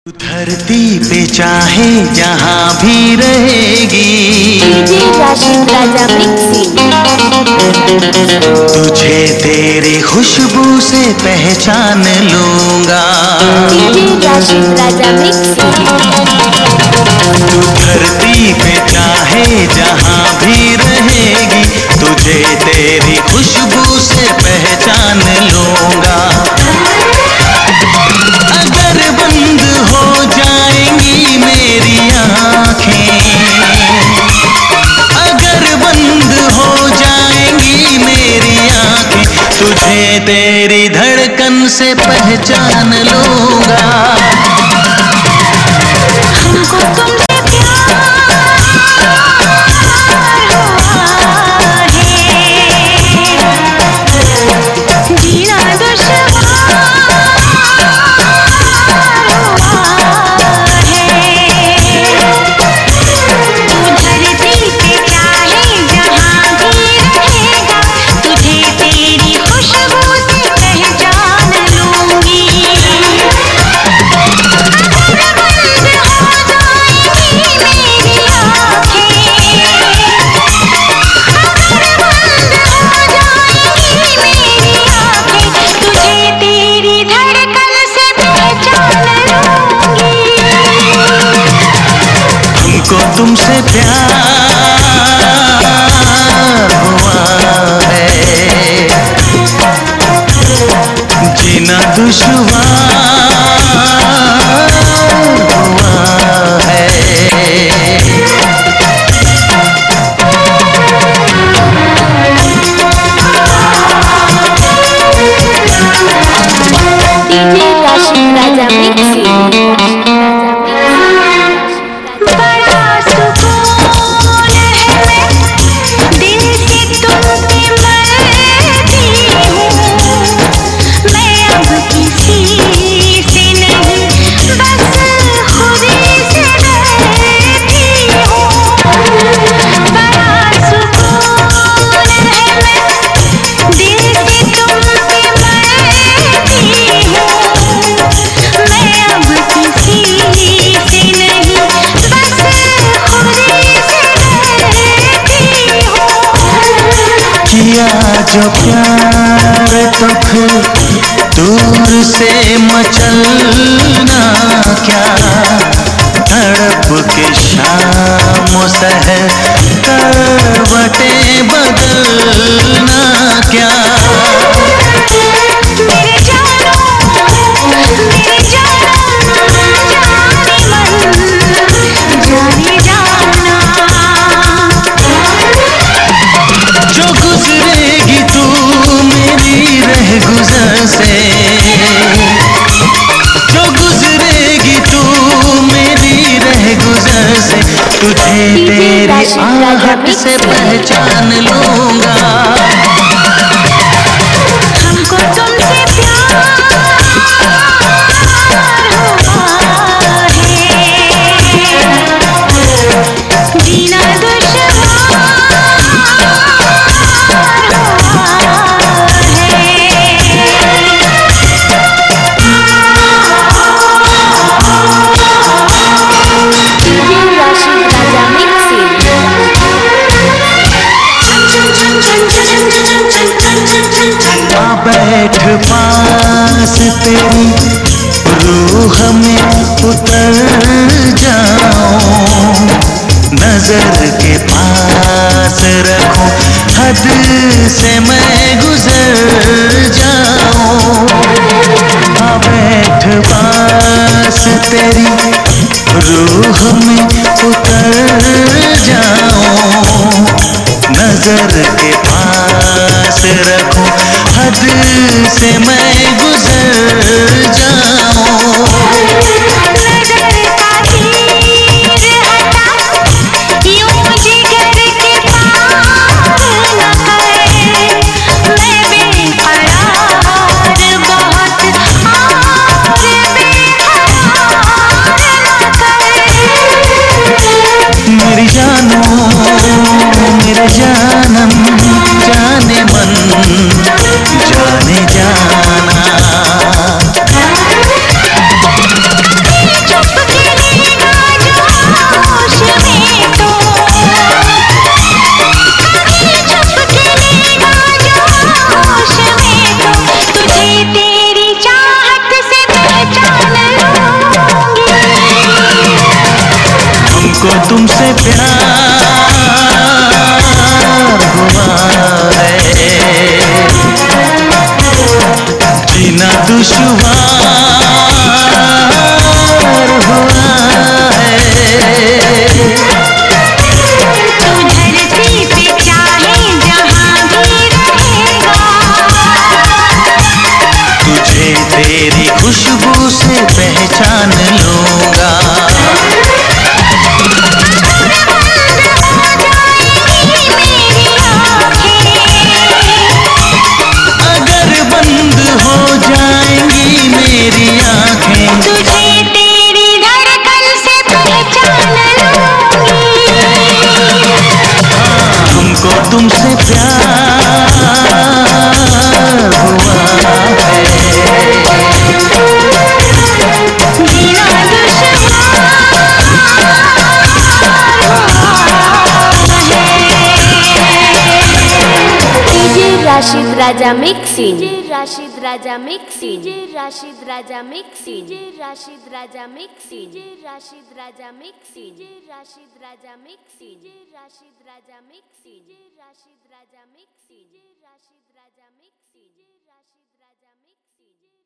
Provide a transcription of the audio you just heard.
धरती पे चाहे जहाँ भी रहेगी, तुझे तेरी खुशबू से पहचान लूंगा। तू धरती पे चाहे जहाँ भी रहेगी, तुझे तेरी खुशबू से पहचान लूंगा। अगर बंद हो जाएंगी मेरी आँखें, अगर बंद हो जाएंगी मेरी आँखें, तुझे तेरी धड़कन से पहचान लूंगा। हमको तुमसे तुमसे प्यार हुआ है, जीना दुश्वार हुआ है। किया जो प्यार तो फिर दूर से मचलना क्या, तड़प के शाम सहर करवटें बदलना क्या। गुजरेगी तू मेरी रहगुजर से, जो गुजरेगी तू मेरी रहगुजर से, तुझे तेरी आहट से पहचान लूंगा। हमको तुमसे प्यार हुआ है, जीना बैठ पास तेरी रूह में उतर जाऊं, नजर के पास रखूं, हद से मैं गुजर जाऊं। बैठ पास तेरी रूह में उतर जाऊं, नजर के पास रखूं, हद से मैं गुजर जाऊं। मेरी जानो मेरे जानम जाने मन जाने जाना। Raja mixing. DJ Rashid Raja mixing. DJ Rashid Raja mixing. DJ Rashid Raja mixing. DJ Rashid Raja mixing. DJ Rashid Raja mixing. DJ Rashid Raja mixing. DJ Rashid Raja mixing. DJ Rashid Raja mixing. DJ Rashid Raja mixing.